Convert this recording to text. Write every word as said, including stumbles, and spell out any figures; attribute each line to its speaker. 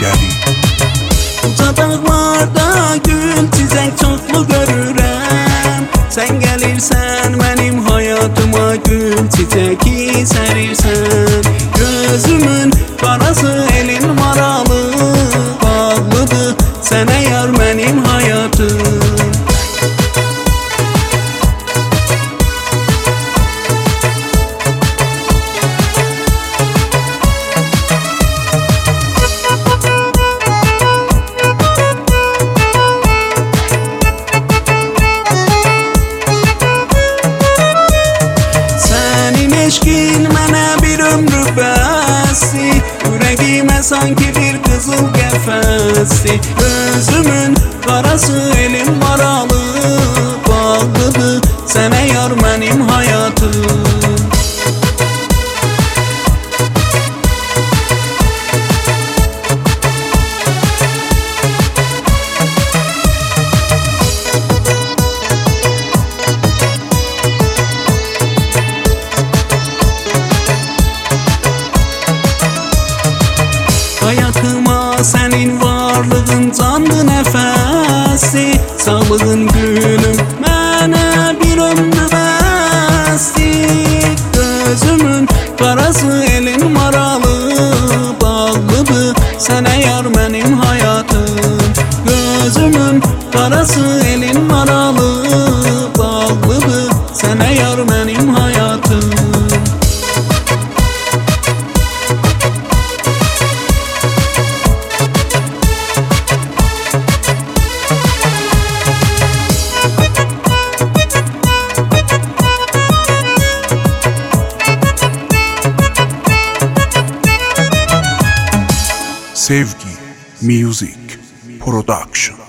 Speaker 1: gəlir.
Speaker 2: Uca dağlarda gül çiçək çoxlu görürəm. Sən gəlirsən mənim hayatıma, gül çiçəki sərirsən. Gözümün qarası elin maralı, bağlıdır sənə yar mənim hayatım. Eşkin mənə bir ömrü bəsdir, ürəyimə sanki bir qızıl qəfəsdir. Gözümün qarası elin maralı, bağlıdır sənə yar mənim hayatım. Hayatıma senin varlığın canlı nefesi, sağlığın gülüm mənə bir ömrü bəsdir. Gözümün qarası elin maralı, bağlıdır sənə yar mənim hayatım. Gözümün qarası elin maralı, bağlıdır sənə yar mənim hayatım.
Speaker 1: Sevgi Music Production.